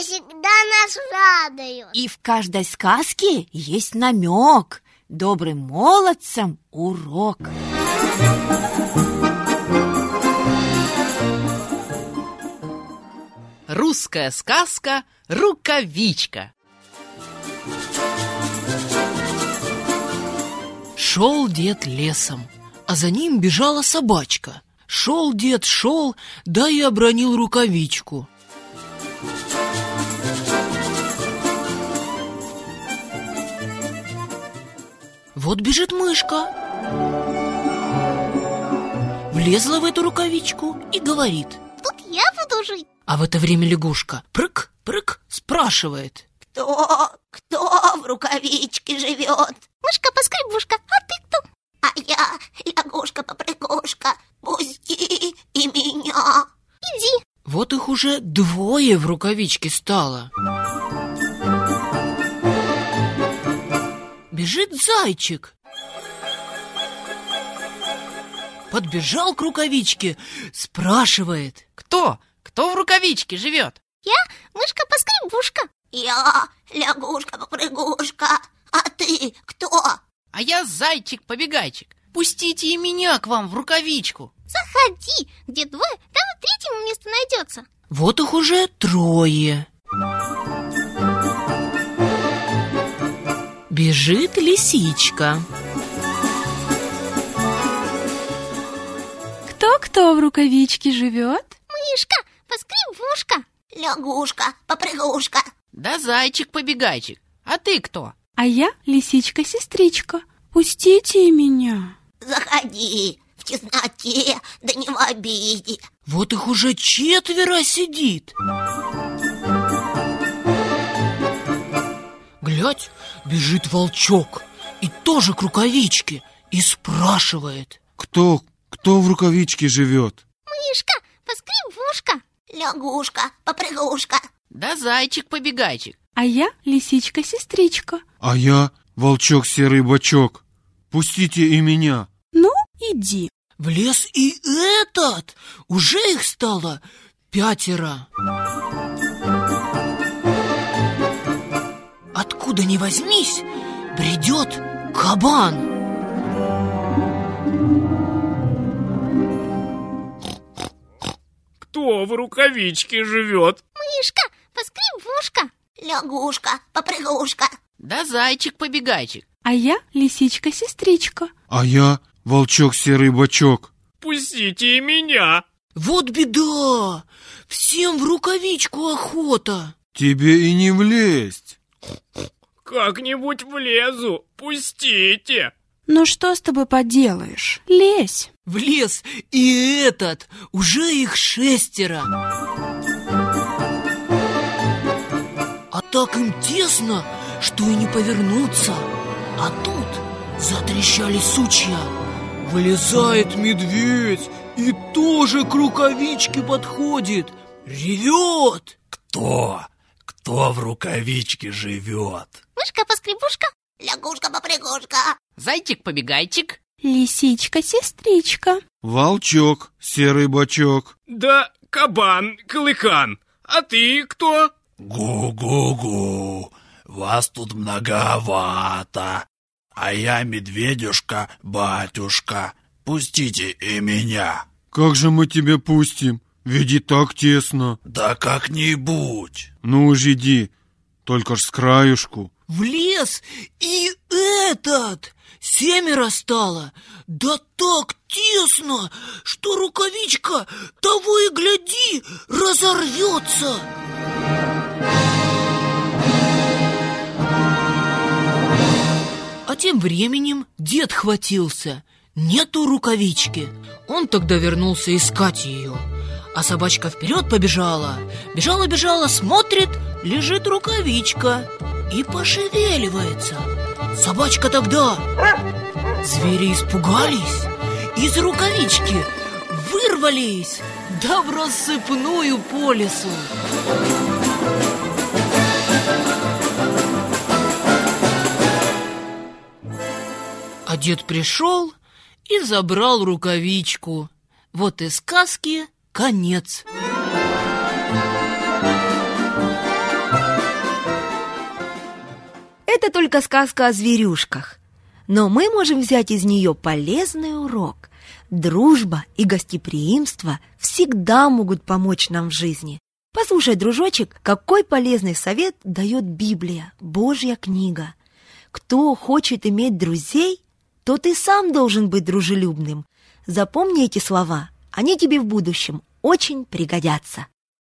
Сказки всегда нас радуют. И в каждой сказке есть намек. Добрым молодцам урок. Русская сказка «Рукавичка». Шел дед лесом, а за ним бежала собачка. Шел дед, шел, да и обронил рукавичку. Вот бежит мышка, влезла в эту рукавичку и говорит: тут я буду жить. А в это время лягушка прыг-прыг спрашивает: Кто в рукавичке живет? Мышка-поскребушка, а ты кто? А я лягушка-попрыгушка, пусти и меня. Иди. Вот их уже двое в рукавичке стало. Бежит зайчик. Подбежал к рукавичке, спрашивает: Кто в рукавичке живет? Я мышка-поскребушка. Я лягушка-попрыгушка, а ты кто? А я зайчик-побегайчик. Пустите и меня к вам в рукавичку. Заходи, где двое, там и третьему место найдется. Вот их уже трое. Бежит лисичка. Кто в рукавичке живет? Мышка-поскребушка. Лягушка-попрыгушка. Да зайчик-побегайчик. А ты кто? А я лисичка-сестричка. Пустите и меня. Заходи в тесноте, да не в обиде. Вот их уже четверо сидит. Глядь, бежит волчок и тоже к рукавичке и спрашивает: Кто в рукавичке живет? Мышка-поскребушка. Лягушка-попрыгушка. Да зайчик-побегайчик. А я лисичка-сестричка. А я волчок серый бочок. Пустите и меня. Ну, иди. Влез и этот. Уже их стало 5. Откуда ни возьмись, бредет кабан. Кто в рукавичке живет? Мышка-поскребушка. Лягушка-попрыгушка. Да зайчик-побегайчик. А я лисичка-сестричка. А я волчок серый бочок. Пустите и меня. Вот беда! Всем в рукавичку охота. Тебе и не влезть. Как-нибудь влезу. Пустите. Ну что с тобой поделаешь? Лезь. Влез и этот. Уже их 6. А так им тесно, что и не повернуться. А тут затрещали сучья. Вылезает медведь и тоже к рукавичке подходит. Ревет. Кто в рукавичке живет? Мышка-поскребушка. Лягушка-попрыгушка. Зайчик-побегайчик. Лисичка-сестричка. Волчок серый бочок. Да кабан-клыкан. А ты кто? Гу-гу-гу, вас тут многовато. А я медведюшка-батюшка. Пустите и меня. Как же мы тебя пустим? Ведь и так тесно. Да как-нибудь. Ну уж иди, только ж с краюшку. Влез и этот. 7 стало. Да так тесно, что рукавичка того и гляди разорвется. А тем временем дед хватился. Нету рукавички. Он тогда вернулся искать ее. А собачка вперед побежала. Бежала, смотрит, лежит рукавичка и пошевеливается. Собачка тогда. Звери испугались, из рукавички вырвались, да в рассыпную по лесу. А дед пришел и забрал рукавичку. Вот и сказки конец. только сказка о зверюшках. Но мы можем взять из нее полезный урок. Дружба и гостеприимство всегда могут помочь нам в жизни. Послушай, дружочек, какой полезный совет дает Библия, Божья книга. Кто хочет иметь друзей, тот и сам должен быть дружелюбным. Запомни эти слова, они тебе в будущем очень пригодятся.